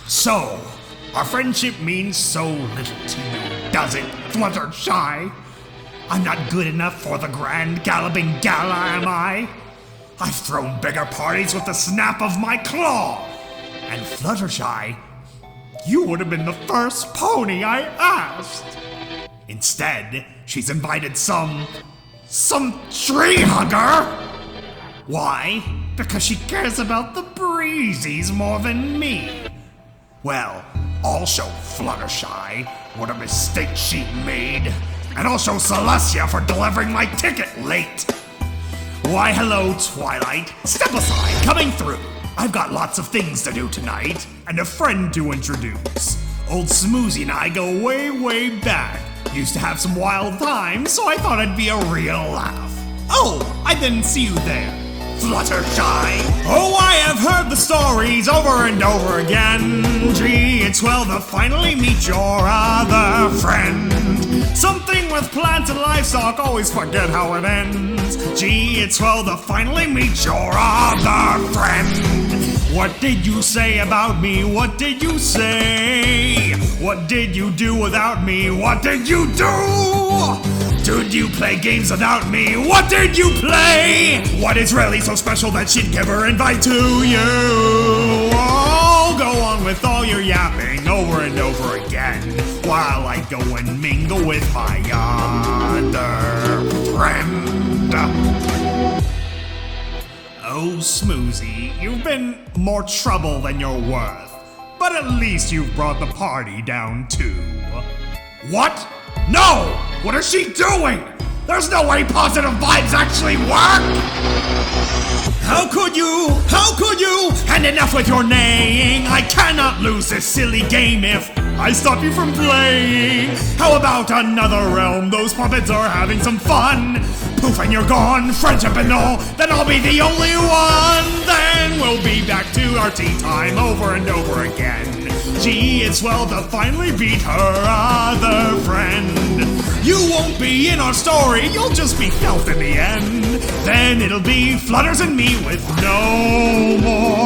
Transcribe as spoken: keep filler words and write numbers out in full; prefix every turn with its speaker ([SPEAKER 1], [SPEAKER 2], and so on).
[SPEAKER 1] So, our friendship means so little to you, does it, Fluttershy? I'm not good enough for the grand galloping gala, am I? I've thrown bigger parties with the snap of my claw. And Fluttershy, you would have been the first pony I asked. Instead, she's invited some... some tree hugger. Why? Because she cares about the breezies more than me. Well, I'll show Fluttershy what a mistake she made. And I'll show Celestia for delivering my ticket late. Why hello, Twilight. Step aside, coming through. I've got lots of things to do tonight, and a friend to introduce. Old Smoozy and I go way, way back. Used to have some wild times, so I thought it'd be a real laugh. Oh, I didn't see you there. Fluttershy. Oh, I have heard the stories over and over again. Gee, it's well to finally meet your other friend. Something with plants and livestock, always forget how it ends. Gee, it's well to finally meet your other friend. What did you say about me? What did you say? What did you do without me? What did you do? Did you play games without me? What did you play? What is really so special that she'd give her invite to you? Oh, go on with all your yapping over and over again, while I go and mingle with my other friend. Oh, Smoozy, you've been more trouble than you're worth, but at least you've brought the party down too. What? No! What is she doing? There's no way positive vibes actually work! How could you? How could you? And enough with your neighing! I cannot lose this silly game if I stop you from playing! How about another realm? Those puppets are having some fun! Poof and you're gone, friendship and all, then I'll be the only one! Then we'll be back to our tea time over and over again. Gee, it's well to finally beat her other friend. You won't be in our story, you'll just be felt in the end. Then it'll be Flutters and me with no more